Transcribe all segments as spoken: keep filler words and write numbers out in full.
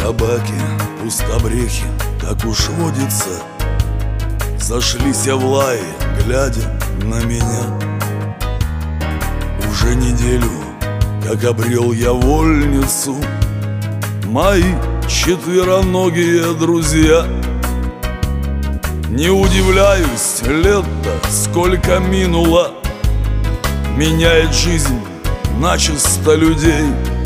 собаки, пустобрехи, как уж водится, сошлись в лае, глядя на меня. Уже неделю, как обрел я вольницу, мои четвероногие друзья. Не удивляюсь, лето сколько минуло, меняет жизнь начисто людей.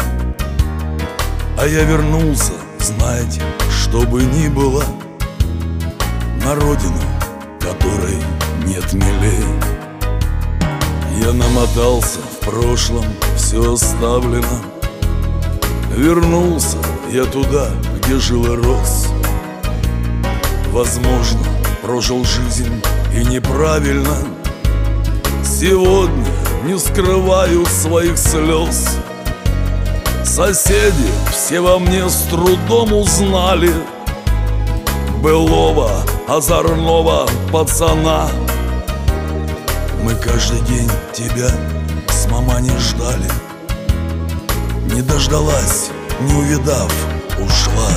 А я вернулся, знаете, что бы ни было, на родину, которой нет милей. Я намотался в прошлом, все оставлено. Вернулся я туда, где жил и рос. Возможно, прожил жизнь и неправильно. Сегодня не скрываю своих слез. Соседи все во мне с трудом узнали былого озорного пацана. Мы каждый день тебя с маманей ждали. Не дождалась, не увидав, ушла.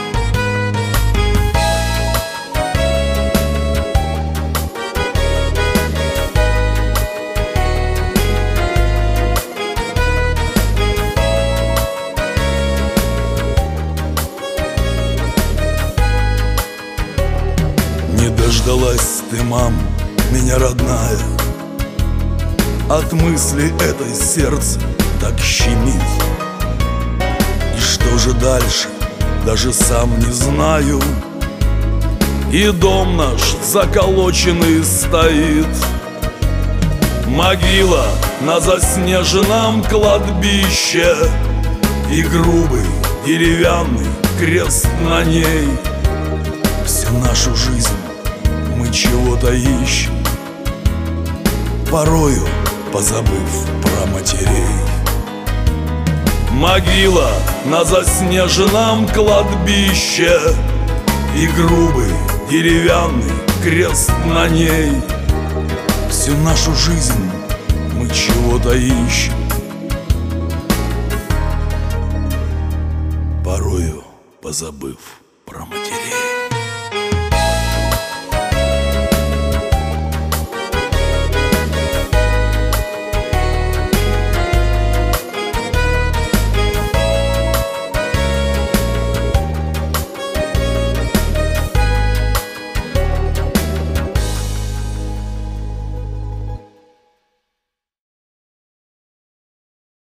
Не дождалась ты, мам, меня родная. От мысли этой сердце так щемит. И что же дальше, даже сам не знаю. И дом наш заколоченный стоит. Могила на заснеженном кладбище и грубый деревянный крест на ней. Всю нашу жизнь мы чего-то ищем, порою позабыв про матерей. Могила на заснеженном кладбище и грубый деревянный крест на ней. Всю нашу жизнь мы чего-то ищем, порою позабыв про матерей.